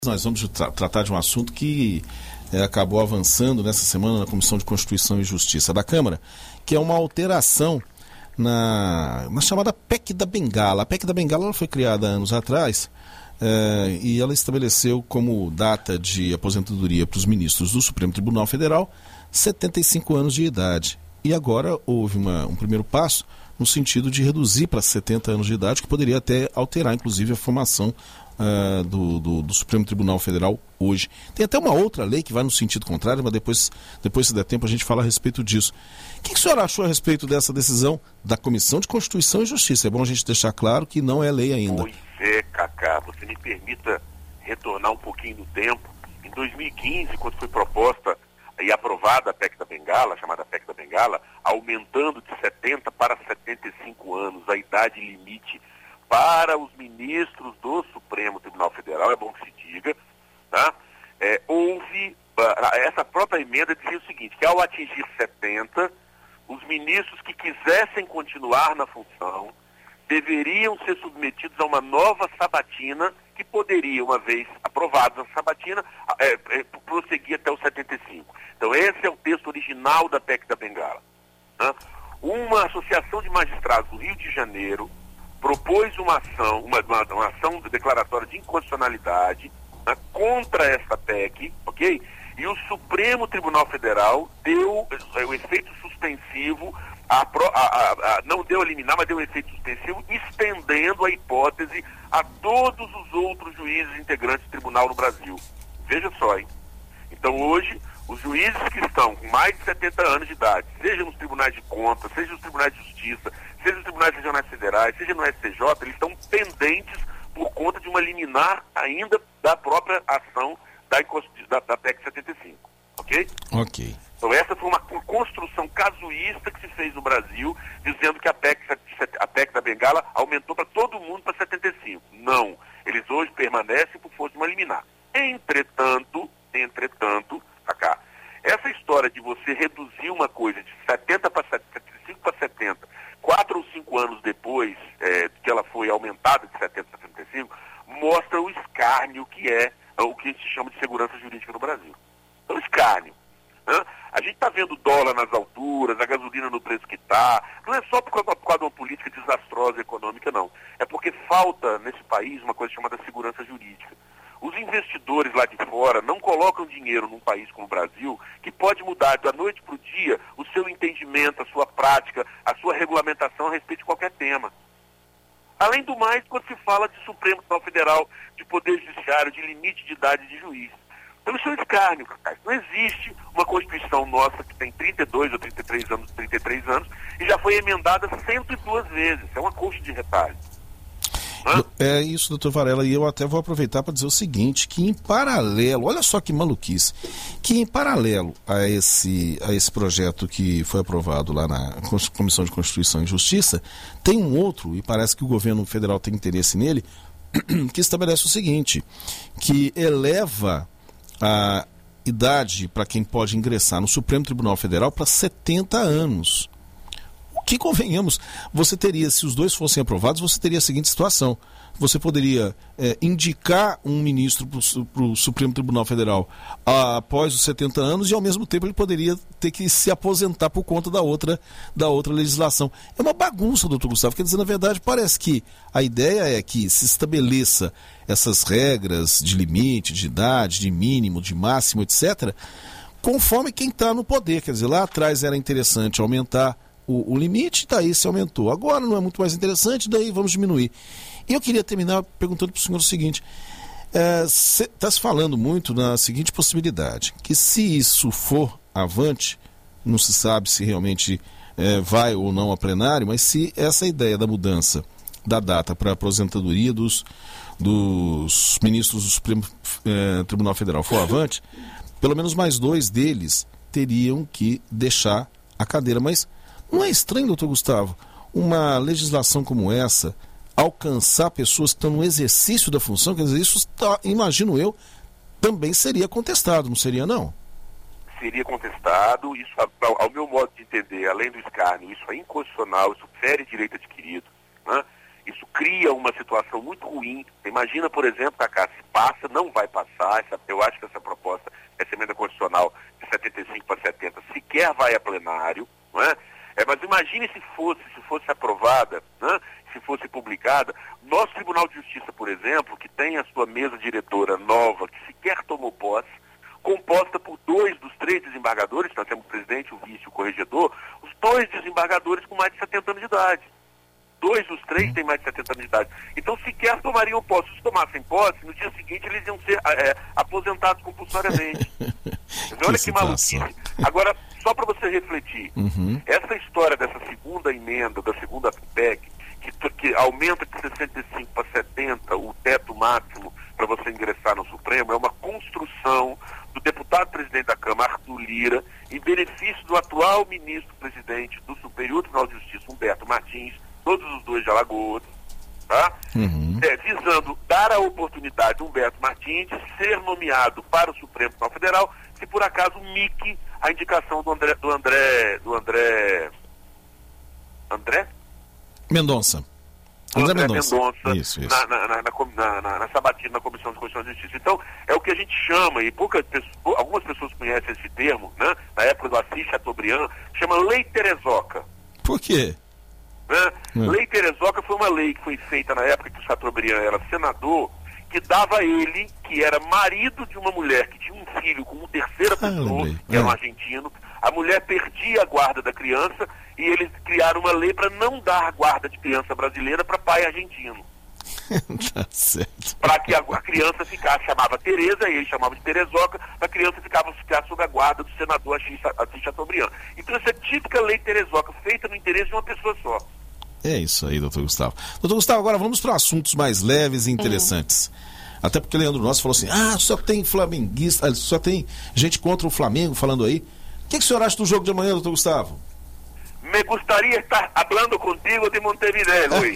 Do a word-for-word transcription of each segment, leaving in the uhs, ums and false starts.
Nós vamos tra- tratar de um assunto que é, acabou avançando nessa semana na Comissão de Constituição e Justiça da Câmara, que é uma alteração na, na chamada P E C da Bengala. A P E C da Bengala ela foi criada há anos atrás é, e ela estabeleceu como data de aposentadoria para os ministros do Supremo Tribunal Federal setenta e cinco anos de idade. E agora houve uma, um primeiro passo no sentido de reduzir para setenta anos de idade, que poderia até alterar, inclusive, a formação uh, do, do, do Supremo Tribunal Federal hoje. Tem até uma outra lei que vai no sentido contrário, mas depois, depois se der tempo, a gente fala a respeito disso. O que, que o senhor achou a respeito dessa decisão da Comissão de Constituição e Justiça? É bom a gente deixar claro que não é lei ainda. Pois é, Cacá, você me permita retornar um pouquinho no tempo. Em dois mil e quinze, quando foi proposta e aprovada a P E C da Bengala, chamada P E C da Bengala, aumentando de setenta para setenta e cinco anos a idade limite para os ministros do Supremo Tribunal Federal, é bom que se diga, tá? É, houve, essa própria emenda dizia o seguinte, que ao atingir setenta, os ministros que quisessem continuar na função deveriam ser submetidos a uma nova sabatina que poderia, uma vez aprovada a sabatina, é, é, prosseguir até os setenta e cinco. Então esse é o texto original da P E C da Bengala. Né? Uma associação de magistrados do Rio de Janeiro propôs uma ação, uma, uma, uma ação declaratória de inconstitucionalidade, né, contra essa P E C, ok? E o Supremo Tribunal Federal deu o efeito suspensivo, a, a, a, a, não deu a liminar, mas deu o efeito suspensivo, estendendo a hipótese a todos os outros juízes integrantes do tribunal no Brasil. Veja só, hein? Então hoje, os juízes que estão com mais de setenta anos de idade, seja nos tribunais de contas, seja nos tribunais de justiça, seja nos tribunais regionais federais, seja no S T J, eles estão pendentes por conta de uma liminar ainda da própria ação da, da, da P E C setenta e cinco. Ok? Ok. Então essa foi uma construção casuísta que se fez no Brasil, dizendo que a P E C, a P E C da Bengala aumentou para todo mundo para setenta e cinco. Não. Eles hoje permanecem por força de uma liminar. Entretanto, entretanto, Cacá, essa história de você reduzir uma coisa de setenta para setenta e cinco para setenta, quatro ou cinco anos depois é, que ela foi aumentada de setenta para setenta e cinco, mostra o escárnio que é o que se chama de segurança jurídica no Brasil. Então, escárnio. Né? A gente está vendo o dólar nas alturas, a gasolina no preço que está. Não é só por causa, por causa de uma política desastrosa econômica, não. É porque falta nesse país uma coisa chamada segurança jurídica. Os investidores lá de fora não colocam dinheiro num país como o Brasil, que pode mudar da noite para o dia o seu entendimento, a sua prática, a sua regulamentação a respeito de qualquer tema. Além do mais, quando se fala de Supremo Tribunal Federal, de Poder Judiciário, de limite de idade de juiz. Então isso é um escárnio, cara. Não existe uma Constituição nossa que tem trinta e dois ou trinta e três anos, trinta e três anos, e já foi emendada cento e duas vezes. É uma coxa de retalho. Hã? É isso, doutor Varela, e eu até vou aproveitar para dizer o seguinte, que em paralelo, olha só que maluquice, que em paralelo a esse, a esse projeto que foi aprovado lá na Comissão de Constituição e Justiça, tem um outro, e parece que o governo federal tem interesse nele, que estabelece o seguinte, que eleva a idade para quem pode ingressar no Supremo Tribunal Federal para setenta anos. Que convenhamos, você teria, se os dois fossem aprovados, você teria a seguinte situação. Você poderia é, indicar um ministro para o Supremo Tribunal Federal a, após os setenta anos e, ao mesmo tempo, ele poderia ter que se aposentar por conta da outra, da outra legislação. É uma bagunça, doutor Gustavo. Quer dizer, na verdade, parece que a ideia é que se estabeleça essas regras de limite, de idade, de mínimo, de máximo, etcétera, conforme quem está no poder. Quer dizer, lá atrás era interessante aumentar O, o limite, daí se aumentou. Agora não é muito mais interessante, daí vamos diminuir. E eu queria terminar perguntando para o senhor o seguinte, está é, se falando muito na seguinte possibilidade, que se isso for avante, não se sabe se realmente é, vai ou não a plenário, mas se essa ideia da mudança da data para a aposentadoria dos, dos ministros do Supremo é, Tribunal Federal for avante, pelo menos mais dois deles teriam que deixar a cadeira, mas não é estranho, doutor Gustavo, uma legislação como essa alcançar pessoas que estão no exercício da função? Quer dizer, isso, tá, imagino eu, também seria contestado, não seria não? Seria contestado, isso, ao, ao meu modo de entender, além do escárnio, isso é inconstitucional, isso fere direito adquirido, né? Isso cria uma situação muito ruim. Imagina, por exemplo, Cacá, se passa, não vai passar, essa, eu acho que essa proposta, essa emenda constitucional de setenta e cinco para setenta, sequer vai a plenário, não é? É, mas imagine se fosse, se fosse aprovada, né, se fosse publicada, nosso Tribunal de Justiça, por exemplo, que tem a sua mesa diretora nova, que sequer tomou posse, composta por dois dos três desembargadores, nós temos o presidente, o vice e o corregedor, os dois desembargadores com mais de setenta anos de idade. Dois dos três têm mais de setenta anos de idade. Então, sequer tomariam posse. Se tomassem posse, no dia seguinte eles iam ser é, aposentados compulsoriamente. que Olha que maluquice. Agora, só para você refletir, uhum. essa história dessa segunda emenda, da segunda P E C, que, que aumenta de sessenta e cinco para setenta o teto máximo para você ingressar no Supremo, é uma construção do deputado-presidente da Câmara, Arthur Lira, em benefício do atual ministro-presidente do Superior Tribunal de Justiça, Humberto Martins, todos os dois de Alagoas, tá? Uhum. É, visando dar a oportunidade de Humberto Martins de ser nomeado para o Supremo Tribunal Federal, se por acaso mique a indicação do André, do André, do André, André? Mendonça. André, André Mendonça, Mendonça isso, isso. Na, na, na, na, na, na sabatina na Comissão de Constituição e Justiça. Então, é o que a gente chama, e poucas pessoas, algumas pessoas conhecem esse termo, né? Na época do Assis Chateaubriand, chama Lei Terezoca. Por quê? Né? Hum. Lei Terezoca foi uma lei que foi feita na época que o Chateaubriand era senador, que dava a ele, que era marido de uma mulher que tinha um filho com uma terceira pessoa, ah, que era um argentino, a mulher perdia a guarda da criança e eles criaram uma lei para não dar guarda de criança brasileira para pai argentino. Tá certo. Para que a, a criança ficasse, chamava Tereza, e ele chamava de Terezoca, a criança ficava ficar sob a guarda do senador Assis Chateaubriand. Então essa é a típica lei Terezoca, feita no interesse de uma pessoa só. É isso aí, doutor Gustavo. Doutor Gustavo, agora vamos para assuntos mais leves e interessantes. Uhum. Até porque o Leandro Nosso falou assim, ah, só tem flamenguista, só tem gente contra o Flamengo falando aí. O que, que o senhor acha do jogo de amanhã, doutor Gustavo? Me gostaria estar falando contigo de Montevideo, Luiz.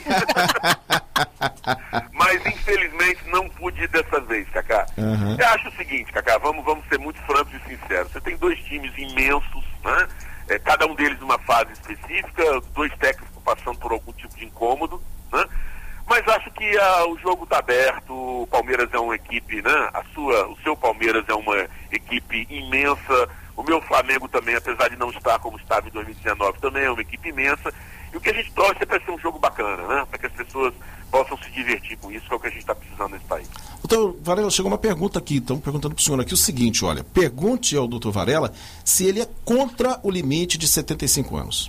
Mas infelizmente não pude dessa vez, Cacá. Uhum. Eu acho o seguinte, Cacá, vamos, vamos ser muito francos e sinceros. Você tem dois times imensos, né? É, cada um deles numa fase específica, dois técnicos passando por algum tipo de incômodo, né? Mas acho que ah, o jogo está aberto, o Palmeiras é uma equipe, né? A sua, o seu Palmeiras é uma equipe imensa, o meu Flamengo também, apesar de não estar como estava em dois mil e dezenove, também é uma equipe imensa, e o que a gente torce é para ser um jogo bacana, né? Para que as pessoas possam se divertir com isso, que é o que a gente está precisando nesse país. Doutor Varela, chegou uma pergunta aqui, estão perguntando para o senhor aqui o seguinte, olha, pergunte ao doutor Varela se ele é contra o limite de setenta e cinco anos.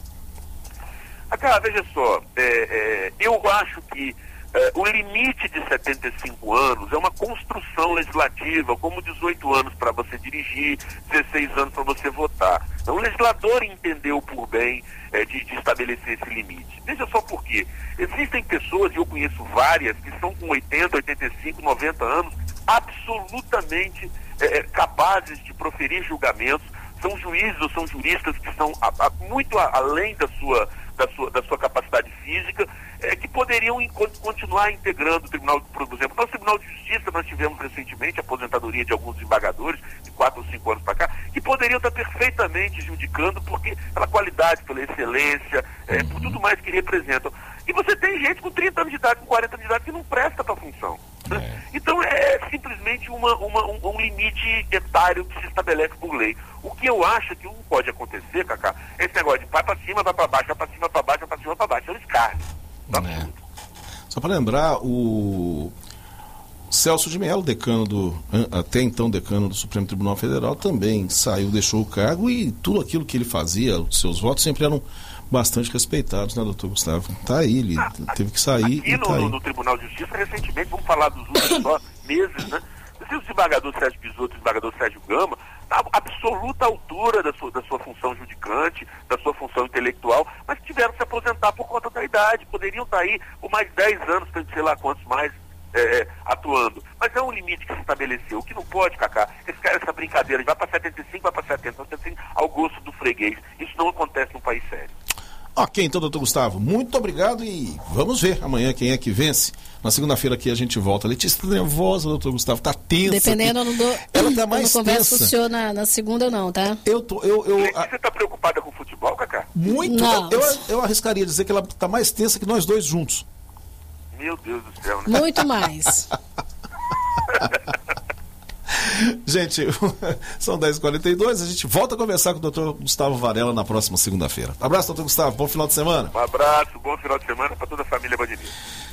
Ah, cara, veja só, é, é, eu acho que é, o limite de setenta e cinco anos é uma construção legislativa, como dezoito anos para você dirigir, dezesseis anos para você votar. Então, o legislador entendeu por bem é, de, de estabelecer esse limite. Veja só por quê. Existem pessoas, e eu conheço várias, que são com oitenta, oitenta e cinco, noventa anos, absolutamente é, capazes de proferir julgamentos, são juízes ou são juristas que são a, a, muito a, além da sua... Da sua, da sua capacidade física, é, que poderiam in, continuar integrando o Tribunal, por exemplo, no Tribunal de Justiça nós tivemos recentemente a aposentadoria de alguns desembargadores, de quatro ou cinco anos para cá, que poderiam estar perfeitamente judicando, porque pela qualidade, pela excelência, é, por tudo mais que representam. E você tem gente com trinta anos de idade, com quarenta anos de idade, que não presta para a função. Né? É. Então é simplesmente uma, uma, um, um limite etário que se estabelece por lei. O que eu acho que não pode acontecer, Cacá, é esse negócio de vai para cima, vai para baixo, vai para cima, vai para baixo, vai para cima, vai para baixo. É um escárnio. É. Só para lembrar, o Celso de Mello, decano do, até então decano do Supremo Tribunal Federal, também saiu, deixou o cargo e tudo aquilo que ele fazia, os seus votos sempre eram bastante respeitados, né, doutor Gustavo? Tá aí, ele ah, teve que sair. Aqui no, tá no, no Tribunal de Justiça, recentemente, vamos falar dos últimos meses, né? O desembargador Sérgio Bisotto e o desembargador Sérgio Gama, na absoluta altura da sua, da sua função judicante, da sua função intelectual, mas tiveram que se aposentar por conta da idade, poderiam estar aí por mais dez anos, sei lá quantos mais, é, atuando. Mas é um limite que se estabeleceu. O que não pode, Cacá, esse, essa brincadeira de vai para setenta e cinco, vai para setenta, setenta e cinco, ao gosto do freguês. Isso não acontece num país sério. Ok, então, doutor Gustavo, muito obrigado e vamos ver amanhã quem é que vence. Na segunda-feira aqui a gente volta. A Letícia está nervosa, doutor Gustavo, está tensa. Dependendo, eu não dou. Ela está mais tensa. Eu não converso com o senhor na, na segunda ou não, tá? Eu tô, eu, eu, Letícia está preocupada com o futebol, Cacá? Muito. Não. Eu, eu arriscaria dizer que ela está mais tensa que nós dois juntos. Meu Deus do céu, né? Muito mais. Gente, são dez e quarenta e dois, a gente volta a conversar com o doutor Gustavo Varela na próxima segunda-feira. Abraço, doutor Gustavo, bom final de semana. Um abraço, bom final de semana para toda a família Band News.